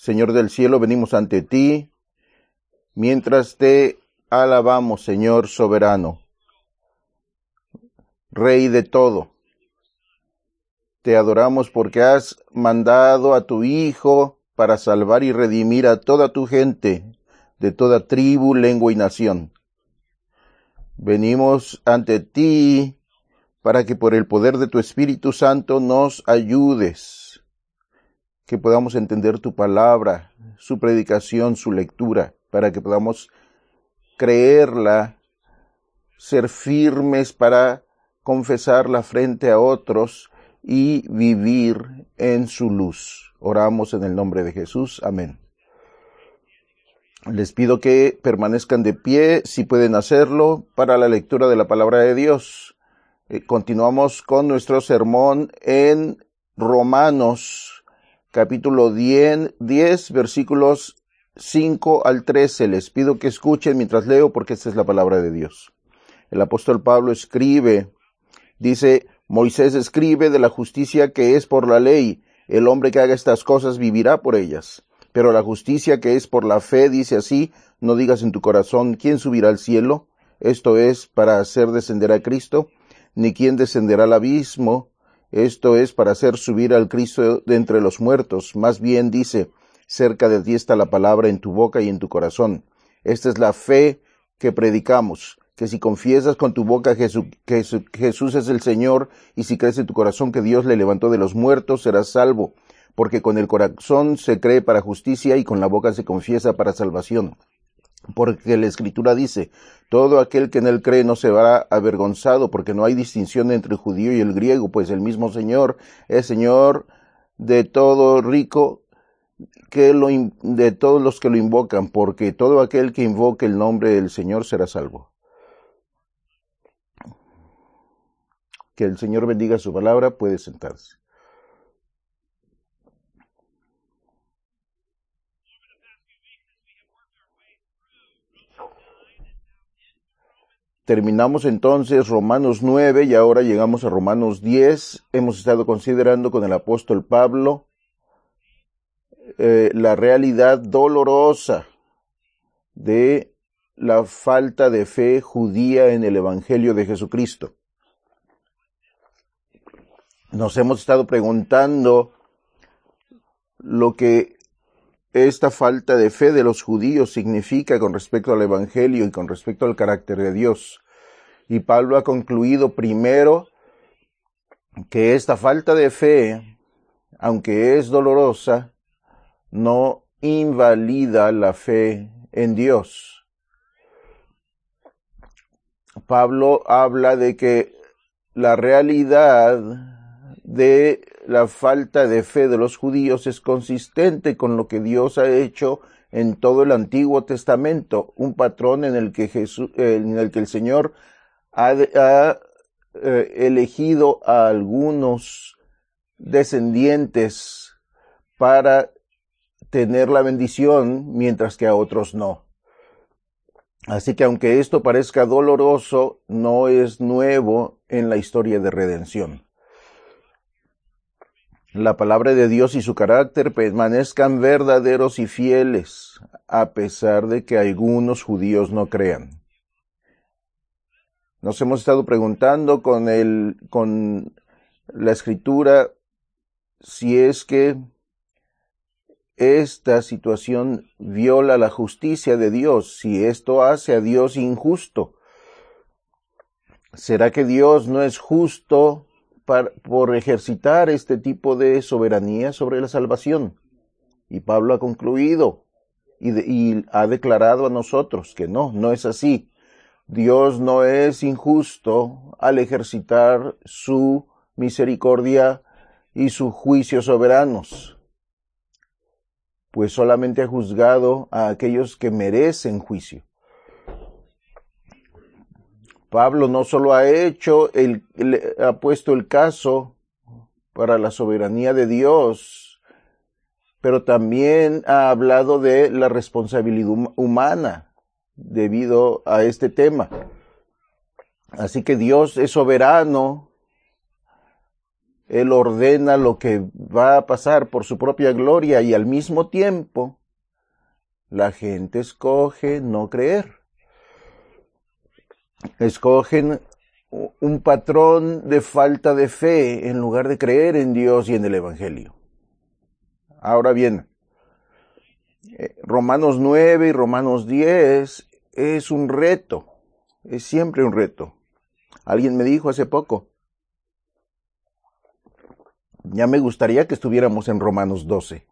Señor del cielo, venimos ante ti, mientras te alabamos, Señor soberano, Rey de todo. Te adoramos porque has mandado a tu Hijo para salvar y redimir a toda tu gente, de toda tribu, lengua y nación. Venimos ante ti para que por el poder de tu Espíritu Santo nos ayudes, que podamos entender tu palabra, su predicación, su lectura, para que podamos creerla, ser firmes para confesarla frente a otros y vivir en su luz. Oramos en el nombre de Jesús. Amén. Les pido que permanezcan de pie, si pueden hacerlo, para la lectura de la palabra de Dios. Continuamos con nuestro sermón en Romanos, capítulo 10, versículos 5 al 13. Les pido que escuchen mientras leo, porque esta es la palabra de Dios. El apóstol Pablo escribe, dice: Moisés escribe de la justicia que es por la ley. El hombre que haga estas cosas vivirá por ellas. Pero la justicia que es por la fe dice así: no digas en tu corazón, ¿quién subirá al cielo? Esto es, para hacer descender a Cristo. Ni quién descenderá al abismo. Esto es, para hacer subir al Cristo de entre los muertos. Más bien dice: cerca de ti está la palabra en tu boca y en tu corazón. Esta es la fe que predicamos, que si confiesas con tu boca que Jesús es el Señor, y si crees en tu corazón que Dios le levantó de los muertos, serás salvo. Porque con el corazón se cree para justicia y con la boca se confiesa para salvación. Porque la Escritura dice: todo aquel que en él cree no se verá avergonzado, porque no hay distinción entre el judío y el griego, pues el mismo Señor es Señor de todo rico, de todos los que lo invocan, porque todo aquel que invoque el nombre del Señor será salvo. Que el Señor bendiga su palabra. Puede sentarse. Terminamos entonces Romanos 9 y ahora llegamos a Romanos 10. Hemos estado considerando con el apóstol Pablo la realidad dolorosa de la falta de fe judía en el Evangelio de Jesucristo. Nos hemos estado preguntando lo que esta falta de fe de los judíos significa con respecto al Evangelio y con respecto al carácter de Dios. Y Pablo ha concluido primero que esta falta de fe, aunque es dolorosa, no invalida la fe en Dios. Pablo habla de que la realidad de la falta de fe de los judíos es consistente con lo que Dios ha hecho en todo el Antiguo Testamento, un patrón en el que el Señor ha elegido a algunos descendientes para tener la bendición, mientras que a otros no. Así que aunque esto parezca doloroso, no es nuevo en la historia de redención. La palabra de Dios y su carácter permanezcan verdaderos y fieles, a pesar de que algunos judíos no crean. Nos hemos estado preguntando con la Escritura si es que esta situación viola la justicia de Dios, si esto hace a Dios injusto. ¿Será que Dios no es justo por ejercitar este tipo de soberanía sobre la salvación? Y Pablo ha concluido y ha declarado a nosotros que no es así. Dios no es injusto al ejercitar su misericordia y su juicio soberanos, pues solamente ha juzgado a aquellos que merecen juicio. Pablo no solo ha puesto el caso para la soberanía de Dios, pero también ha hablado de la responsabilidad humana debido a este tema. Así que Dios es soberano Él ordena lo que va a pasar por su propia gloria y al mismo tiempo la gente escoge no creer. Escogen un patrón de falta de fe en lugar de creer en Dios y en el Evangelio. Ahora bien, Romanos 9 y Romanos 10 es un reto, es siempre un reto. Alguien me dijo hace poco, ya me gustaría que estuviéramos en Romanos 12.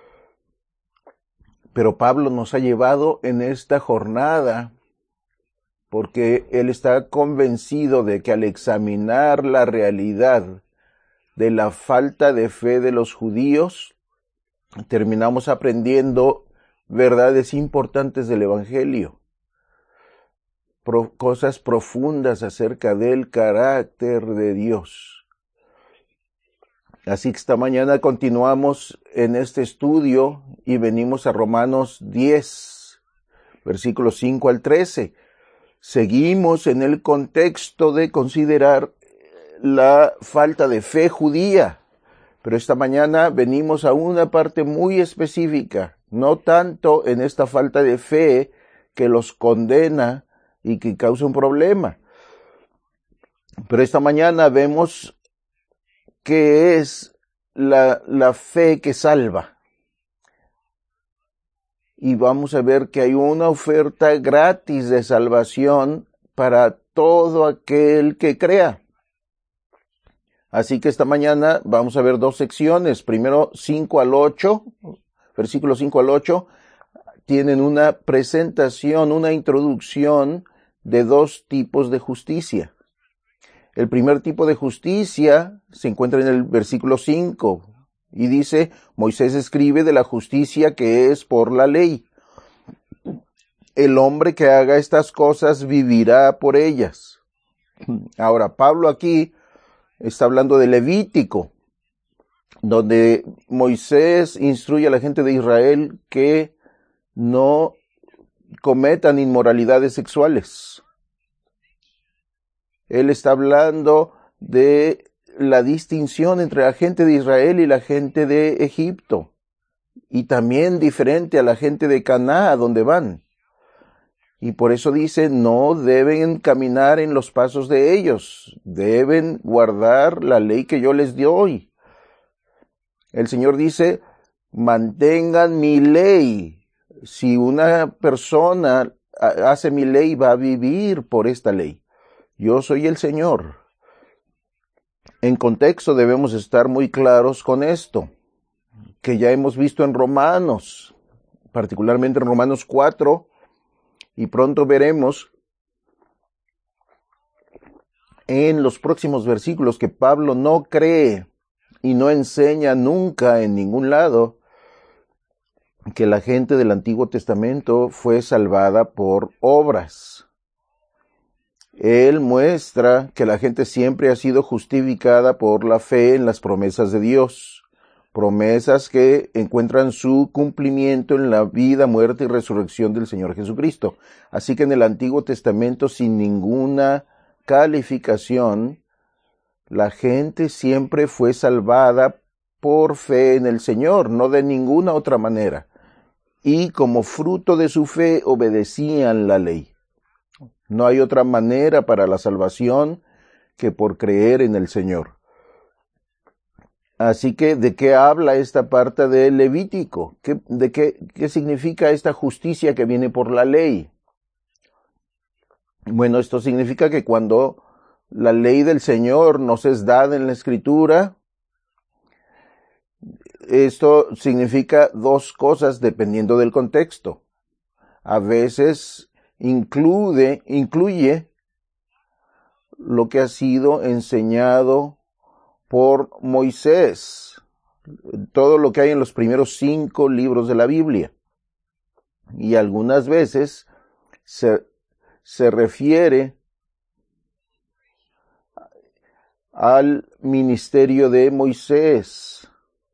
Pero Pablo nos ha llevado en esta jornada porque él está convencido de que al examinar la realidad de la falta de fe de los judíos, terminamos aprendiendo verdades importantes del Evangelio, cosas profundas acerca del carácter de Dios. Así que esta mañana continuamos en este estudio y venimos a Romanos 10, versículos 5 al 13. Seguimos en el contexto de considerar la falta de fe judía, pero esta mañana venimos a una parte muy específica, no tanto en esta falta de fe que los condena y que causa un problema, pero esta mañana vemos que es la fe que salva. Y vamos a ver que hay una oferta gratis de salvación para todo aquel que crea. Así que esta mañana vamos a ver dos secciones. Primero 5 al 8, versículos 5 al 8, tienen una presentación, una introducción de dos tipos de justicia. El primer tipo de justicia se encuentra en el versículo 5 y dice, Moisés escribe de la justicia que es por la ley. El hombre que haga estas cosas vivirá por ellas. Ahora, Pablo aquí está hablando de Levítico, donde Moisés instruye a la gente de Israel que no cometan inmoralidades sexuales. Él está hablando de la distinción entre la gente de Israel y la gente de Egipto, y también diferente a la gente de Canaán, donde van. Y por eso dice, no deben caminar en los pasos de ellos, deben guardar la ley que yo les doy. El Señor dice, mantengan mi ley. Si una persona hace mi ley, va a vivir por esta ley. Yo soy el Señor. En contexto debemos estar muy claros con esto, que ya hemos visto en Romanos, particularmente en Romanos 4, y pronto veremos en los próximos versículos que Pablo no cree y no enseña nunca en ningún lado que la gente del Antiguo Testamento fue salvada por obras. Él muestra que la gente siempre ha sido justificada por la fe en las promesas de Dios, promesas que encuentran su cumplimiento en la vida, muerte y resurrección del Señor Jesucristo. Así que en el Antiguo Testamento, sin ninguna calificación, la gente siempre fue salvada por fe en el Señor, no de ninguna otra manera. Y como fruto de su fe obedecían la ley. No hay otra manera para la salvación que por creer en el Señor. Así que, ¿de qué habla esta parte del Levítico? ¿Qué significa esta justicia que viene por la ley? Bueno, esto significa que cuando la ley del Señor nos es dada en la Escritura, esto significa dos cosas dependiendo del contexto. A veces incluye lo que ha sido enseñado por Moisés, todo lo que hay en los primeros 5 libros de la Biblia. Y algunas veces se refiere al ministerio de Moisés,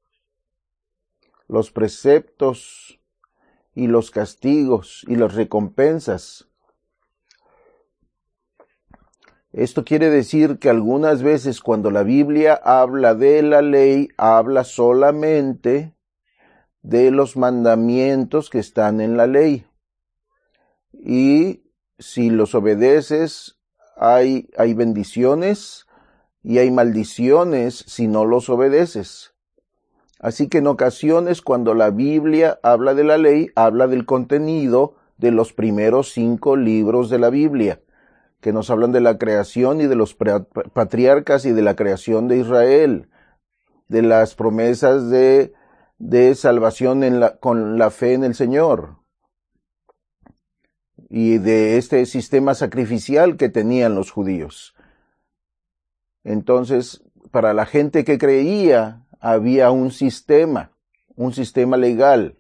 los preceptos y los castigos y las recompensas. Esto quiere decir que algunas veces cuando la Biblia habla de la ley, habla solamente de los mandamientos que están en la ley. Y si los obedeces, hay bendiciones y hay maldiciones si no los obedeces. Así que en ocasiones cuando la Biblia habla de la ley, habla del contenido de los primeros 5 libros de la Biblia, que nos hablan de la creación y de los patriarcas y de la creación de Israel, de las promesas de salvación con la fe en el Señor, y de este sistema sacrificial que tenían los judíos. Entonces, para la gente que creía, había un sistema legal.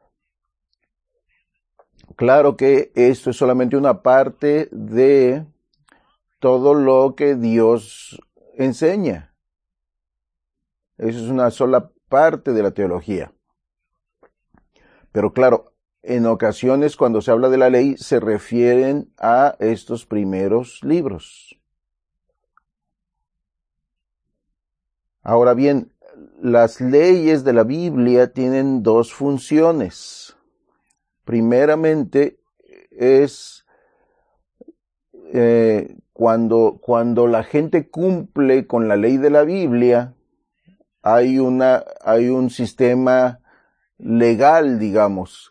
Claro que esto es solamente una parte de todo lo que Dios enseña. Eso es una sola parte de la teología. Pero claro, en ocasiones cuando se habla de la ley se refieren a estos primeros libros. Ahora bien, las leyes de la Biblia tienen 2 funciones. Primeramente es cuando la gente cumple con la ley de la Biblia, hay un sistema legal, digamos.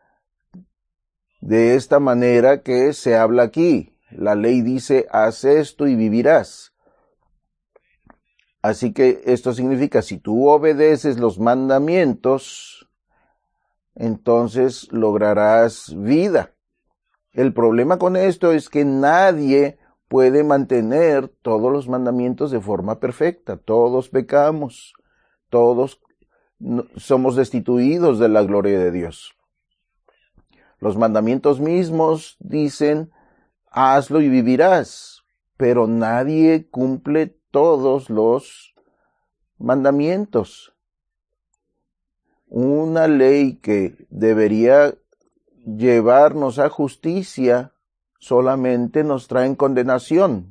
De esta manera que se habla aquí. La ley dice, haz esto y vivirás. Así que esto significa, si tú obedeces los mandamientos, entonces lograrás vida. El problema con esto es que nadie puede mantener todos los mandamientos de forma perfecta. Todos pecamos. Todos somos destituidos de la gloria de Dios. Los mandamientos mismos dicen, hazlo y vivirás, pero nadie cumple todos los mandamientos. Una ley que debería llevarnos a justicia solamente nos trae condenación.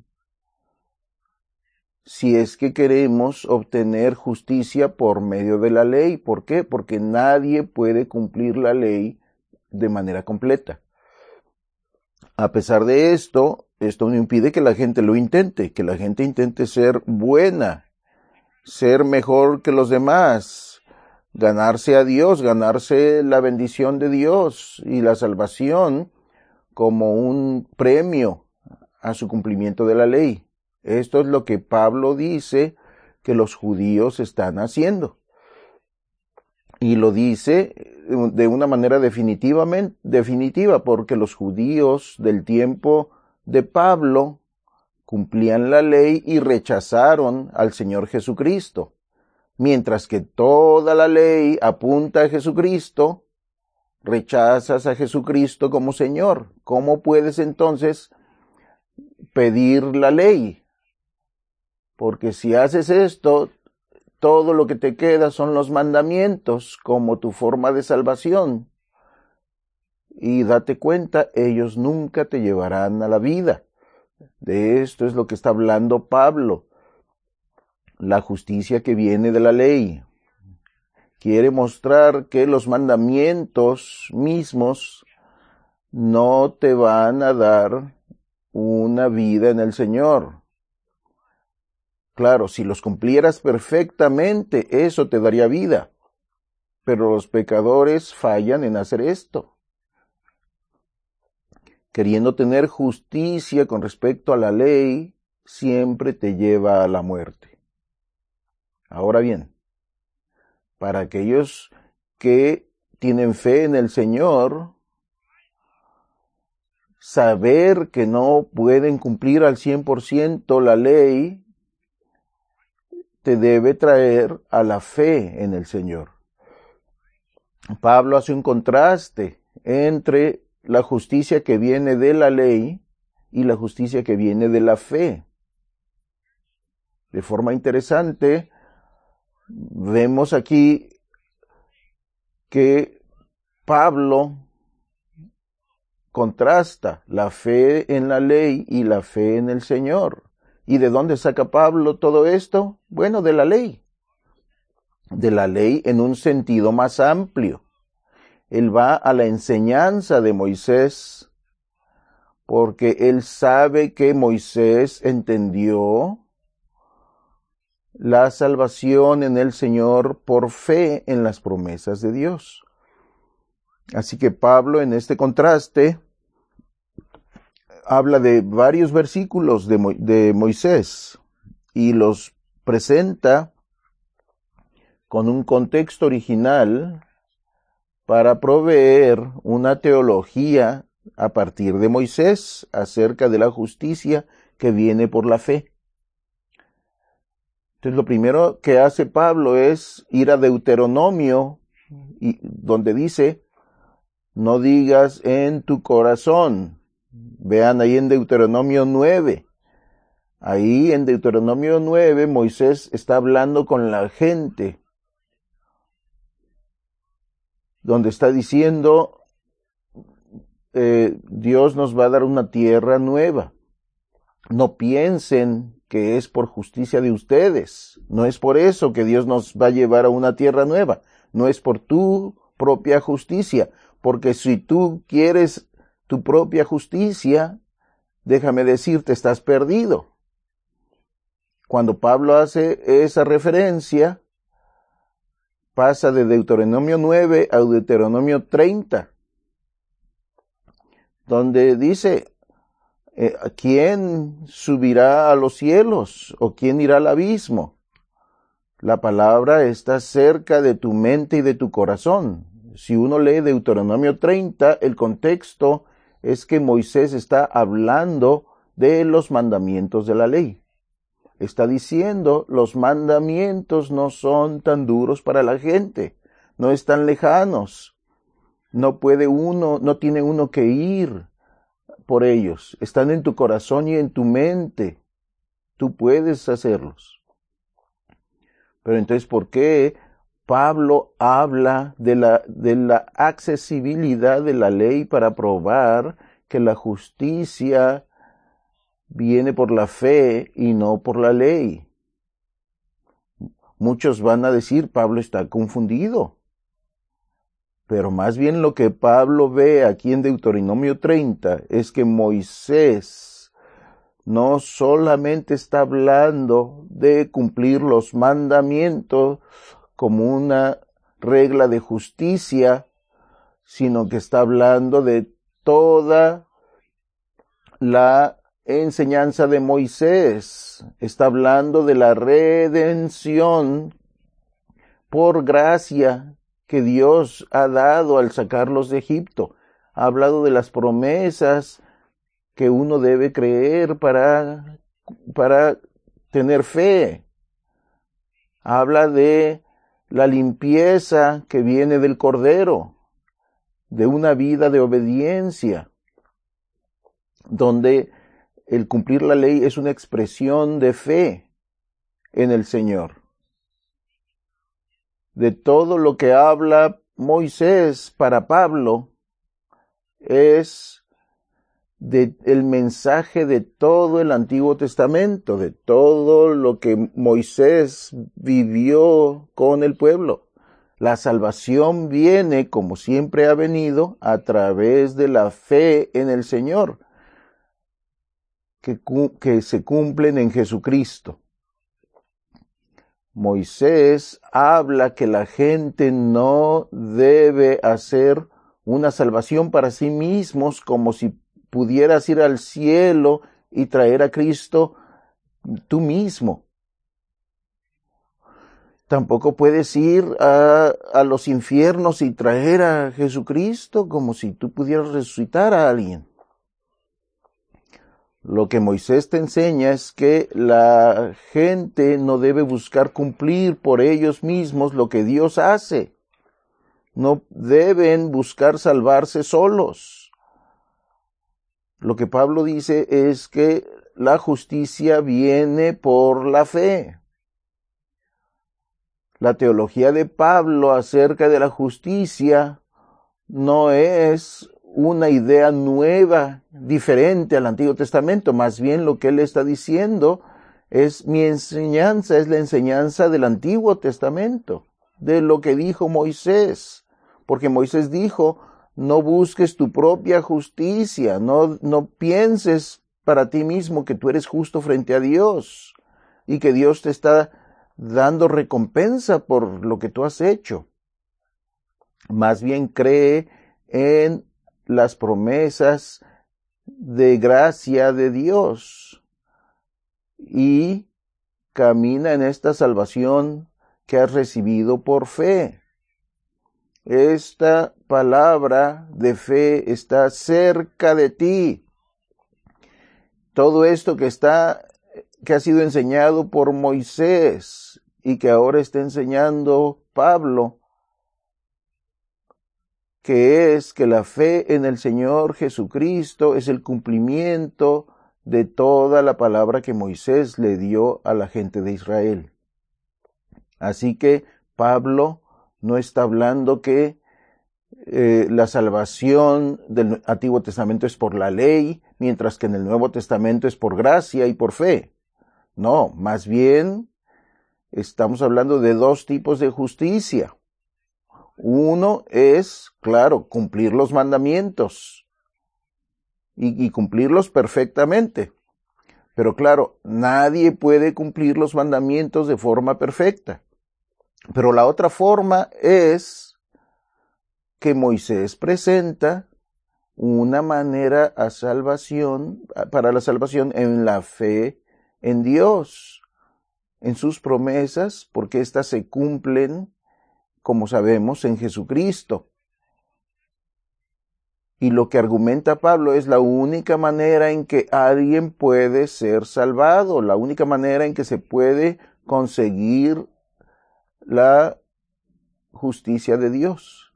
Si es que queremos obtener justicia por medio de la ley. ¿Por qué? Porque nadie puede cumplir la ley de manera completa. A pesar de esto no impide que la gente lo intente, que la gente intente ser buena, ser mejor que los demás, ganarse a Dios, ganarse la bendición de Dios y la salvación como un premio a su cumplimiento de la ley. Esto es lo que Pablo dice que los judíos están haciendo. Y lo dice de una manera definitiva, porque los judíos del tiempo de Pablo cumplían la ley y rechazaron al Señor Jesucristo. Mientras que toda la ley apunta a Jesucristo, rechazas a Jesucristo como Señor. ¿Cómo puedes entonces pedir la ley? Porque si haces esto, todo lo que te queda son los mandamientos como tu forma de salvación. Y date cuenta, ellos nunca te llevarán a la vida. De esto es lo que está hablando Pablo. La justicia que viene de la ley. Quiere mostrar que los mandamientos mismos no te van a dar una vida en el Señor. Claro, si los cumplieras perfectamente, eso te daría vida. Pero los pecadores fallan en hacer esto. Queriendo tener justicia con respecto a la ley, siempre te lleva a la muerte. Ahora bien, para aquellos que tienen fe en el Señor, saber que no pueden cumplir al 100% la ley, te debe traer a la fe en el Señor. Pablo hace un contraste entre la justicia que viene de la ley y la justicia que viene de la fe. De forma interesante, vemos aquí que Pablo contrasta la fe en la ley y la fe en el Señor. ¿Y de dónde saca Pablo todo esto? Bueno, de la ley. De la ley en un sentido más amplio. Él va a la enseñanza de Moisés, porque él sabe que Moisés entendió la salvación en el Señor por fe en las promesas de Dios. Así que Pablo, en este contraste, habla de varios versículos de Moisés y los presenta con un contexto original para proveer una teología a partir de Moisés acerca de la justicia que viene por la fe. Entonces lo primero que hace Pablo es ir a Deuteronomio, donde dice, no digas en tu corazón. Vean ahí en Deuteronomio 9. Ahí en Deuteronomio 9 Moisés está hablando con la gente, donde está diciendo, Dios nos va a dar una tierra nueva. No piensen que es por justicia de ustedes. No es por eso que Dios nos va a llevar a una tierra nueva. No es por tu propia justicia. Porque si tú quieres tu propia justicia, déjame decirte, estás perdido. Cuando Pablo hace esa referencia, pasa de Deuteronomio 9 a Deuteronomio 30, donde dice, ¿quién subirá a los cielos o quién irá al abismo? La palabra está cerca de tu mente y de tu corazón. Si uno lee Deuteronomio 30, el contexto es que Moisés está hablando de los mandamientos de la ley. Está diciendo, los mandamientos no son tan duros para la gente, no están lejanos. No tiene uno que ir por ellos. Están en tu corazón y en tu mente. Tú puedes hacerlos. Pero entonces, ¿por qué Pablo habla de la accesibilidad de la ley para probar que la justicia viene por la fe y no por la ley? Muchos van a decir, Pablo está confundido. Pero más bien lo que Pablo ve aquí en Deuteronomio 30 es que Moisés no solamente está hablando de cumplir los mandamientos como una regla de justicia, sino que está hablando de toda la enseñanza de Moisés. Está hablando de la redención por gracia que Dios ha dado al sacarlos de Egipto. Ha hablado de las promesas que uno debe creer para tener fe. Habla de la limpieza que viene del Cordero, de una vida de obediencia, donde el cumplir la ley es una expresión de fe en el Señor. De todo lo que habla Moisés para Pablo es el mensaje de todo el Antiguo Testamento, de todo lo que Moisés vivió con el pueblo. La salvación viene, como siempre ha venido, a través de la fe en el Señor, que se cumplen en Jesucristo. Moisés habla que la gente no debe hacer una salvación para sí mismos como si pudieras ir al cielo y traer a Cristo tú mismo. Tampoco puedes ir a los infiernos y traer a Jesucristo como si tú pudieras resucitar a alguien. Lo que Moisés te enseña es que la gente no debe buscar cumplir por ellos mismos lo que Dios hace. No deben buscar salvarse solos. Lo que Pablo dice es que la justicia viene por la fe. La teología de Pablo acerca de la justicia no es una idea nueva, diferente al Antiguo Testamento. Más bien lo que él está diciendo es mi enseñanza, es la enseñanza del Antiguo Testamento, de lo que dijo Moisés. Porque Moisés dijo, no busques tu propia justicia, no pienses para ti mismo que tú eres justo frente a Dios y que Dios te está dando recompensa por lo que tú has hecho. Más bien cree en las promesas de gracia de Dios y camina en esta salvación que has recibido por fe. Esta palabra de fe está cerca de ti. Todo esto que ha sido enseñado por Moisés y que ahora está enseñando Pablo, que es que la fe en el Señor Jesucristo es el cumplimiento de toda la palabra que Moisés le dio a la gente de Israel. Así que Pablo no está hablando que la salvación del Antiguo Testamento es por la ley, mientras que en el Nuevo Testamento es por gracia y por fe. No, más bien estamos hablando de dos tipos de justicia. Uno es, claro, cumplir los mandamientos y cumplirlos perfectamente. Pero claro, nadie puede cumplir los mandamientos de forma perfecta. Pero la otra forma es que Moisés presenta una manera para la salvación en la fe en Dios, en sus promesas, porque éstas se cumplen, como sabemos, en Jesucristo. Y lo que argumenta Pablo es la única manera en que alguien puede ser salvado, la única manera en que se puede conseguir la justicia de Dios.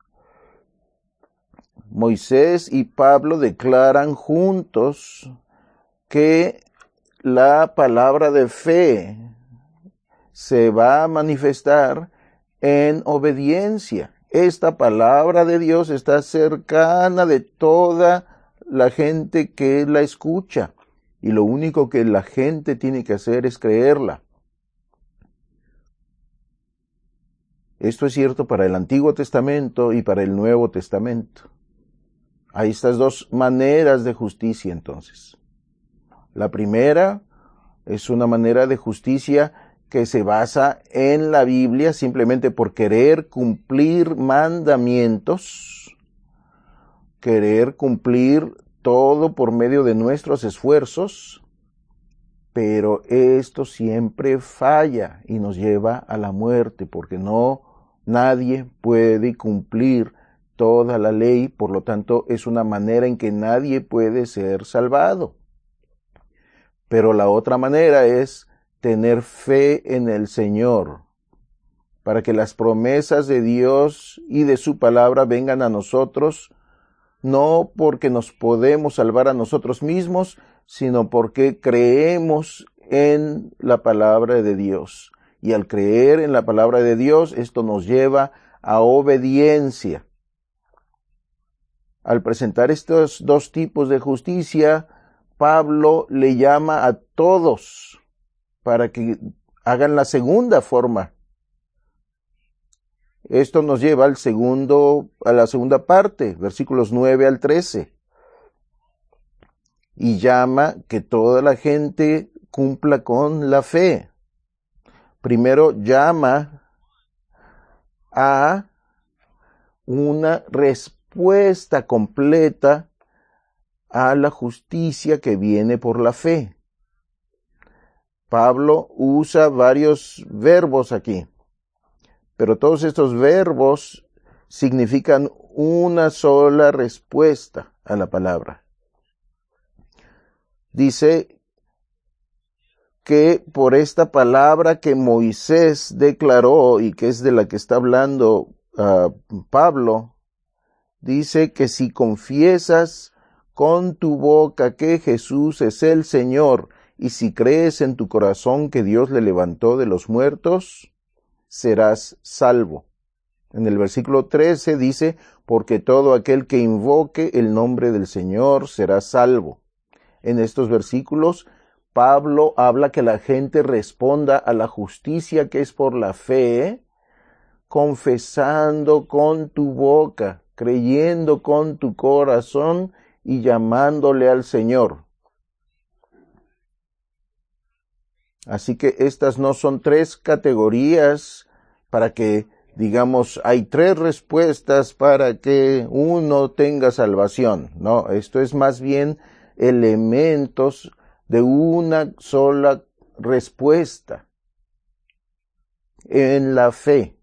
Moisés y Pablo declaran juntos que la palabra de fe se va a manifestar en obediencia. Esta palabra de Dios está cercana de toda la gente que la escucha, y lo único que la gente tiene que hacer es creerla. Esto es cierto para el Antiguo Testamento y para el Nuevo Testamento. Hay estas dos maneras de justicia entonces. La primera es una manera de justicia que se basa en la Biblia simplemente por querer cumplir mandamientos, querer cumplir todo por medio de nuestros esfuerzos, pero esto siempre falla y nos lleva a la muerte, porque nadie puede cumplir toda la ley, por lo tanto es una manera en que nadie puede ser salvado. Pero la otra manera es tener fe en el Señor, para que las promesas de Dios y de su palabra vengan a nosotros, no porque nos podemos salvar a nosotros mismos, sino porque creemos en la palabra de Dios. Y al creer en la palabra de Dios, esto nos lleva a obediencia. Al presentar estos dos tipos de justicia, Pablo le llama a todos para que hagan la segunda forma. Esto nos lleva a la segunda parte, versículos 9 al 13. Y llama que toda la gente cumpla con la fe. Primero llama a una respuesta completa a la justicia que viene por la fe. Pablo usa varios verbos aquí, pero todos estos verbos significan una sola respuesta a la palabra. Dice que por esta palabra que Moisés declaró y que es de la que está hablando Pablo, dice que si confiesas con tu boca que Jesús es el Señor y si crees en tu corazón que Dios le levantó de los muertos, serás salvo. En el versículo 13 dice, porque todo aquel que invoque el nombre del Señor será salvo. En estos versículos, Pablo habla que la gente responda a la justicia que es por la fe, confesando con tu boca, creyendo con tu corazón y llamándole al Señor. Así que estas no son tres categorías para que, digamos, hay tres respuestas para que uno tenga salvación. No, esto es más bien elementos de una sola respuesta en la fe.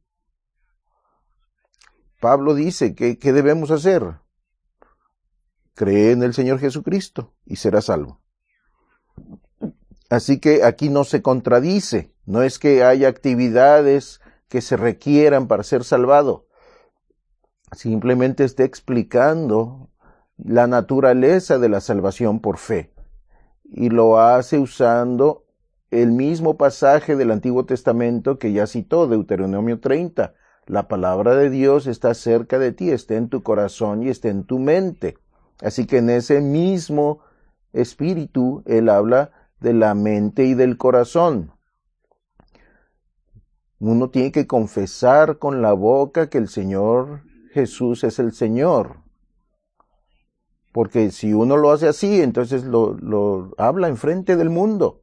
Pablo dice que ¿qué debemos hacer? Cree en el Señor Jesucristo y será salvo. Así que aquí no se contradice, no es que haya actividades que se requieran para ser salvado. Simplemente está explicando la naturaleza de la salvación por fe. Y lo hace usando el mismo pasaje del Antiguo Testamento que ya citó, Deuteronomio 30. La palabra de Dios está cerca de ti, está en tu corazón y está en tu mente. Así que en ese mismo espíritu, él habla de la mente y del corazón. Uno tiene que confesar con la boca que el Señor Jesús es el Señor. Porque si uno lo hace así, entonces lo habla enfrente del mundo.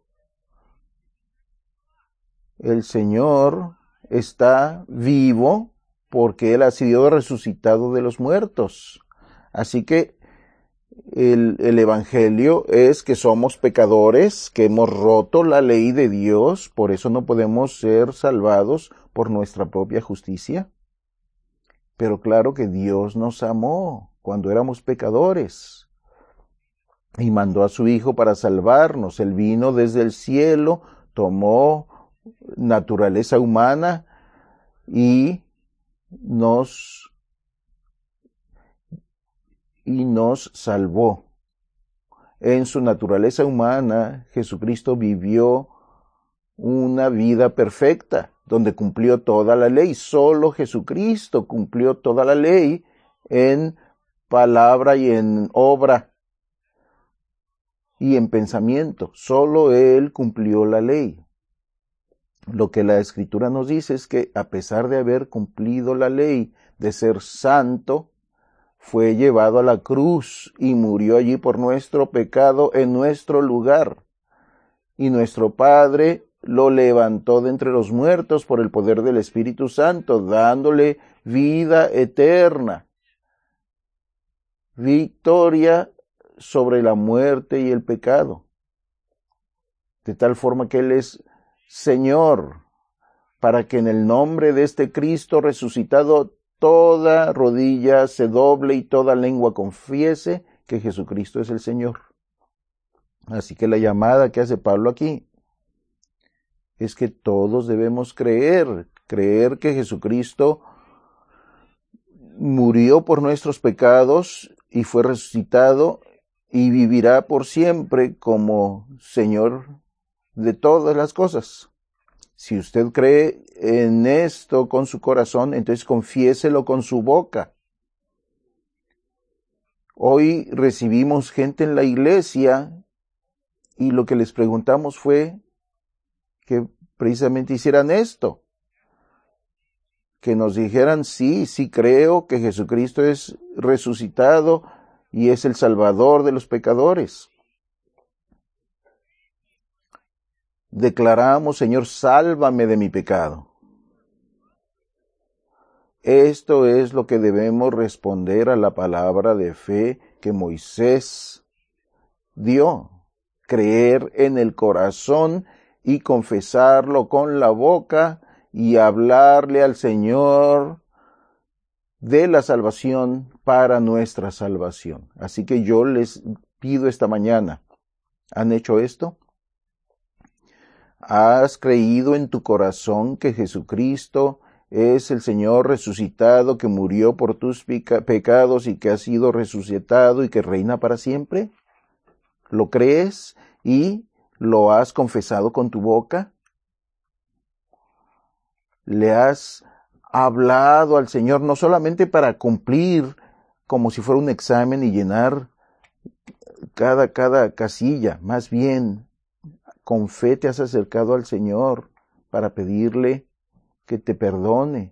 El Señor está vivo porque Él ha sido resucitado de los muertos. Así que el Evangelio es que somos pecadores, que hemos roto la ley de Dios, por eso no podemos ser salvados por nuestra propia justicia. Pero claro que Dios nos amó cuando éramos pecadores y mandó a su Hijo para salvarnos. Él vino desde el cielo, tomó naturaleza humana y nos salvó. En su naturaleza humana, Jesucristo vivió una vida perfecta, donde cumplió toda la ley. Solo Jesucristo cumplió toda la ley en palabra y en obra y en pensamiento. Solo Él cumplió la ley. Lo que la Escritura nos dice es que a pesar de haber cumplido la ley de ser santo, fue llevado a la cruz y murió allí por nuestro pecado en nuestro lugar. Y nuestro Padre lo levantó de entre los muertos por el poder del Espíritu Santo, dándole vida eterna, victoria sobre la muerte y el pecado. De tal forma que Él es Señor, para que en el nombre de este Cristo resucitado toda rodilla se doble y toda lengua confiese que Jesucristo es el Señor. Así que la llamada que hace Pablo aquí es que todos debemos creer que Jesucristo murió por nuestros pecados y fue resucitado y vivirá por siempre como Señor de todas las cosas. Si usted cree en esto con su corazón, entonces confiéselo con su boca. Hoy recibimos gente en la iglesia y lo que les preguntamos fue que precisamente hicieran esto. Que nos dijeran, sí creo que Jesucristo es resucitado y es el Salvador de los pecadores. Declaramos, Señor, sálvame de mi pecado. Esto es lo que debemos responder a la palabra de fe que Moisés dio. Creer en el corazón y confesarlo con la boca y hablarle al Señor de la salvación para nuestra salvación. Así que yo les pido esta mañana, ¿han hecho esto? ¿Has creído en tu corazón que Jesucristo es el Señor resucitado que murió por tus pecados y que ha sido resucitado y que reina para siempre? ¿Lo crees y lo has confesado con tu boca? ¿Le has hablado al Señor, no solamente para cumplir como si fuera un examen y llenar cada casilla, más bien con fe te has acercado al Señor para pedirle que te perdone.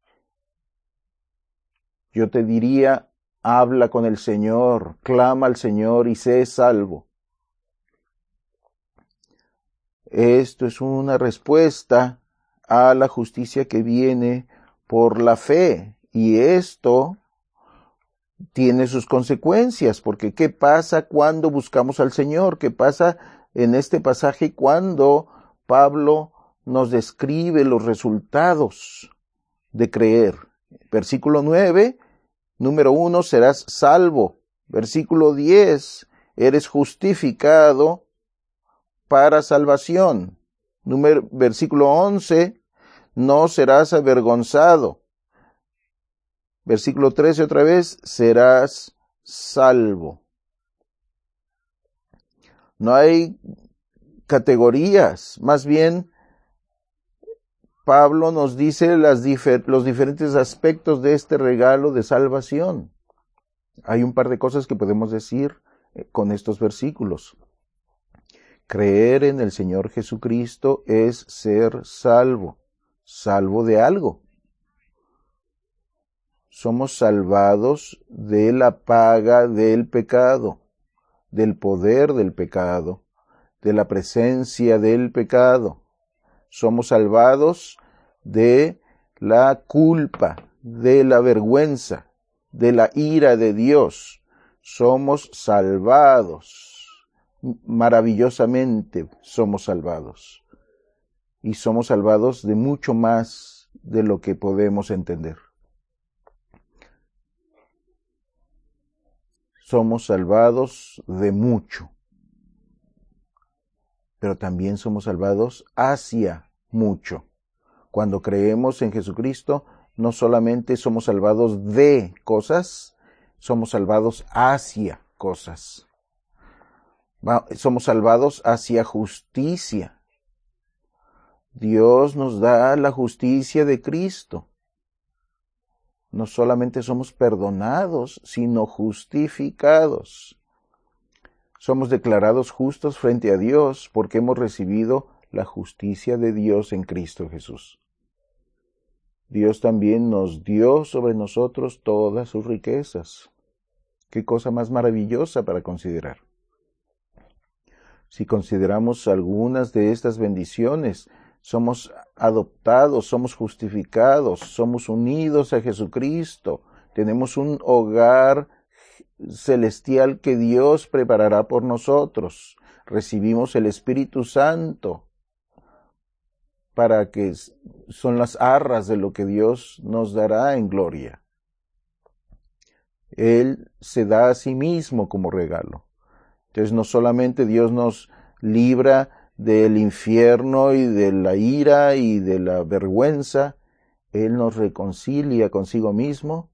Yo te diría, habla con el Señor, clama al Señor y sé salvo. Esto es una respuesta a la justicia que viene por la fe, y esto tiene sus consecuencias, porque ¿qué pasa cuando buscamos al Señor? ¿Qué pasa en este pasaje cuando Pablo nos describe los resultados de creer? Versículo 9, número 1, serás salvo. Versículo 10, eres justificado para salvación. Versículo 11, no serás avergonzado. Versículo 13 otra vez, serás salvo. No hay categorías, más bien Pablo nos dice los diferentes aspectos de este regalo de salvación. Hay un par de cosas que podemos decir con estos versículos. Creer en el Señor Jesucristo es ser salvo, salvo de algo. Somos salvados de la paga del pecado, del poder del pecado, de la presencia del pecado. Somos salvados de la culpa, de la vergüenza, de la ira de Dios. Somos salvados, maravillosamente somos salvados. Y somos salvados de mucho más de lo que podemos entender. Somos salvados de mucho, pero también somos salvados hacia mucho. Cuando creemos en Jesucristo, no solamente somos salvados de cosas, somos salvados hacia cosas. Somos salvados hacia justicia. Dios nos da la justicia de Cristo. No solamente somos perdonados, sino justificados. Somos declarados justos frente a Dios porque hemos recibido la justicia de Dios en Cristo Jesús. Dios también nos dio sobre nosotros todas sus riquezas. Qué cosa más maravillosa para considerar. Si consideramos algunas de estas bendiciones, somos adoptados, somos justificados, somos unidos a Jesucristo, tenemos un hogar celestial que Dios preparará por nosotros, recibimos el Espíritu Santo, para que son las arras de lo que Dios nos dará en gloria. Él se da a sí mismo como regalo. Entonces no solamente Dios nos libra del infierno y de la ira y de la vergüenza, Él nos reconcilia consigo mismo,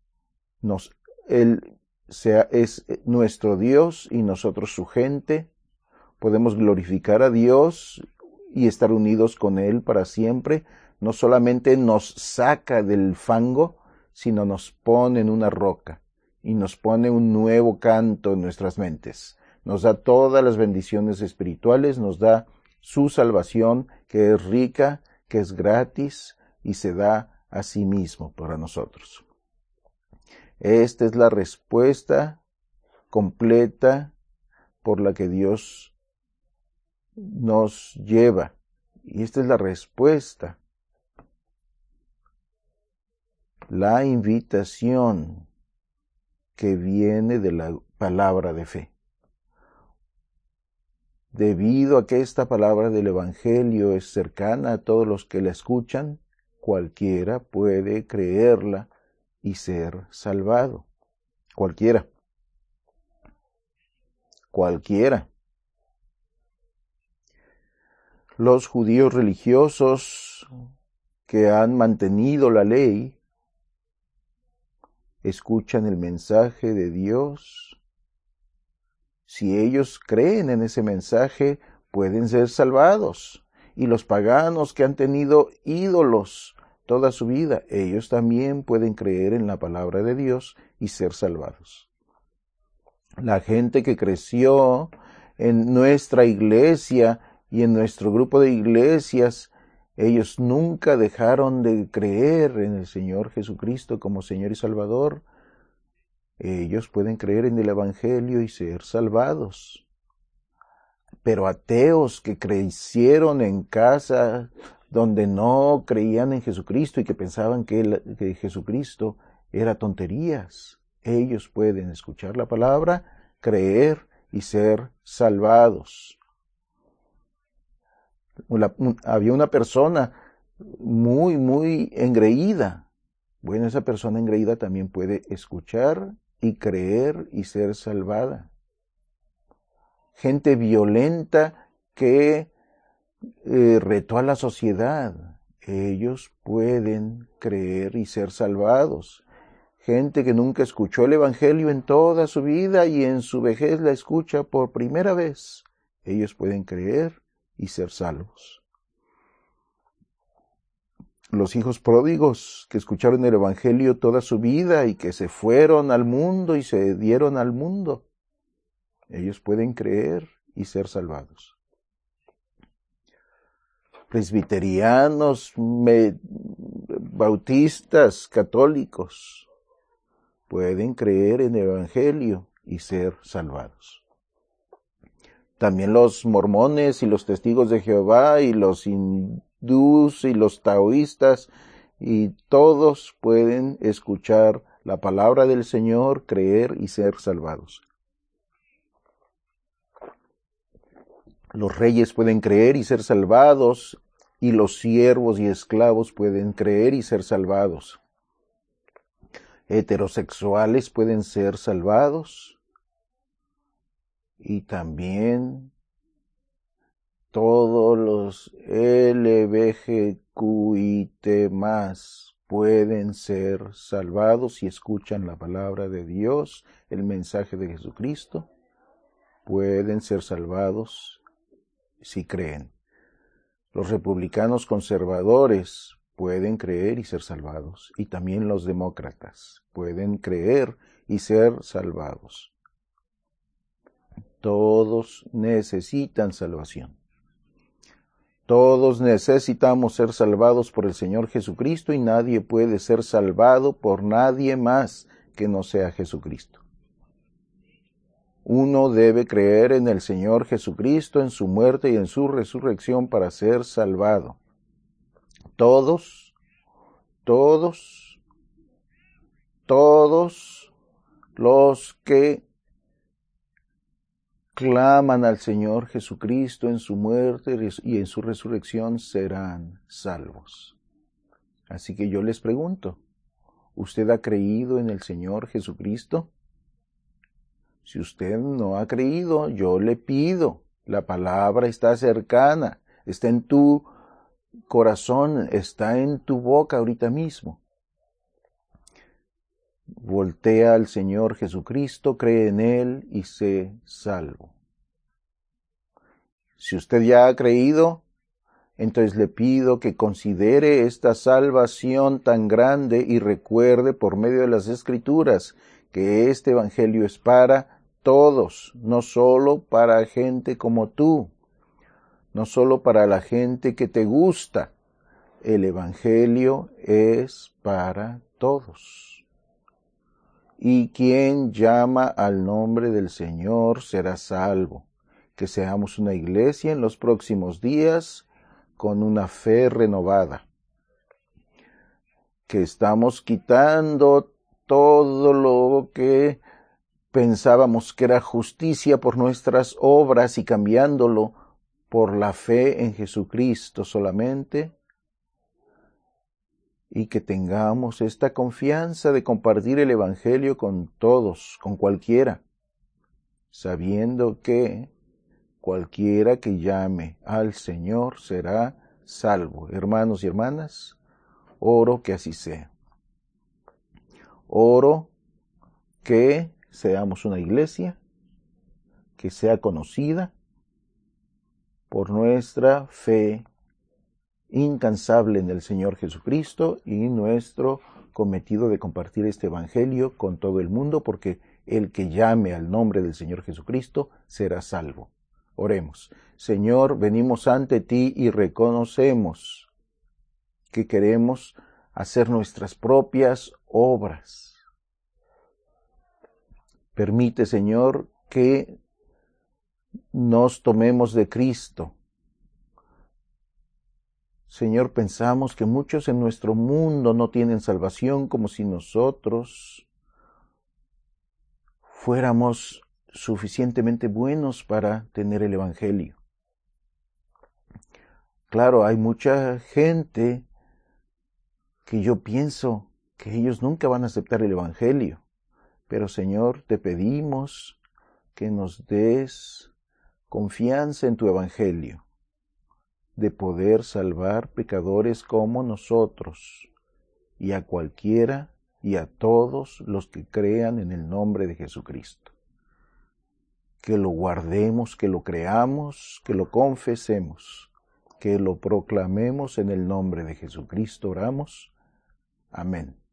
Él es nuestro Dios y nosotros su gente, podemos glorificar a Dios y estar unidos con Él para siempre. No solamente nos saca del fango, sino nos pone en una roca y nos pone un nuevo canto en nuestras mentes. Nos da todas las bendiciones espirituales, nos da su salvación, que es rica, que es gratis y se da a sí mismo para nosotros. Esta es la respuesta completa por la que Dios nos lleva. Y esta es la respuesta. La invitación que viene de la palabra de fe. Debido a que esta palabra del Evangelio es cercana a todos los que la escuchan, cualquiera puede creerla y ser salvado. Cualquiera. Los judíos religiosos que han mantenido la ley escuchan el mensaje de Dios. Si ellos creen en ese mensaje, pueden ser salvados. Y los paganos que han tenido ídolos toda su vida, ellos también pueden creer en la palabra de Dios y ser salvados. La gente que creció en nuestra iglesia y en nuestro grupo de iglesias, ellos nunca dejaron de creer en el Señor Jesucristo como Señor y Salvador. Ellos pueden creer en el Evangelio y ser salvados. Pero ateos que crecieron en casa donde no creían en Jesucristo y que pensaban que Jesucristo era tonterías, ellos pueden escuchar la palabra, creer y ser salvados. Había una persona muy engreída. Bueno, esa persona engreída también puede escuchar y creer y ser salvada. Gente violenta que retó a la sociedad, ellos pueden creer y ser salvados. Gente que nunca escuchó el Evangelio en toda su vida y en su vejez la escucha por primera vez, ellos pueden creer y ser salvos. Los hijos pródigos que escucharon el Evangelio toda su vida y que se fueron al mundo y se dieron al mundo, ellos pueden creer y ser salvados. Presbiterianos, bautistas, católicos, pueden creer en el Evangelio y ser salvados. También los mormones y los testigos de Jehová y los hindús y los taoístas y todos pueden escuchar la palabra del Señor, creer y ser salvados. Los reyes pueden creer y ser salvados, y los siervos y esclavos pueden creer y ser salvados. Heterosexuales pueden ser salvados, y también todos los LGBTQIT+ pueden ser salvados si escuchan la palabra de Dios, el mensaje de Jesucristo. Pueden ser salvados si creen. Los republicanos conservadores pueden creer y ser salvados. Y también los demócratas pueden creer y ser salvados. Todos necesitan salvación. Todos necesitamos ser salvados por el Señor Jesucristo y nadie puede ser salvado por nadie más que no sea Jesucristo. Uno debe creer en el Señor Jesucristo, en su muerte y en su resurrección para ser salvado. Todos los que claman al Señor Jesucristo en su muerte y en su resurrección serán salvos. Así que yo les pregunto, ¿usted ha creído en el Señor Jesucristo? Si usted no ha creído, yo le pido, la palabra está cercana, está en tu corazón, está en tu boca ahorita mismo. Voltea al Señor Jesucristo, cree en Él y sé salvo. Si usted ya ha creído, entonces le pido que considere esta salvación tan grande y recuerde por medio de las Escrituras que este Evangelio es para todos, no solo para gente como tú, no solo para la gente que te gusta. El Evangelio es para todos. Y quien llama al nombre del Señor será salvo. Que seamos una iglesia en los próximos días con una fe renovada. Que estamos quitando todo lo que pensábamos que era justicia por nuestras obras y cambiándolo por la fe en Jesucristo solamente. Y que tengamos esta confianza de compartir el Evangelio con todos, con cualquiera, sabiendo que cualquiera que llame al Señor será salvo. Hermanos y hermanas, oro que así sea. Oro que seamos una iglesia que sea conocida por nuestra fe incansable en el Señor Jesucristo y nuestro cometido de compartir este evangelio con todo el mundo, porque el que llame al nombre del Señor Jesucristo será salvo. Oremos. Señor, venimos ante ti y reconocemos que queremos hacer nuestras propias obras. Permite, Señor, que nos tomemos de Cristo. Señor, pensamos que muchos en nuestro mundo no tienen salvación, como si nosotros fuéramos suficientemente buenos para tener el Evangelio. Claro, hay mucha gente que yo pienso que ellos nunca van a aceptar el Evangelio. Pero, Señor, te pedimos que nos des confianza en tu Evangelio, de poder salvar pecadores como nosotros, y a cualquiera y a todos los que crean en el nombre de Jesucristo. Que lo guardemos, que lo creamos, que lo confesemos, que lo proclamemos en el nombre de Jesucristo. Oramos. Amén.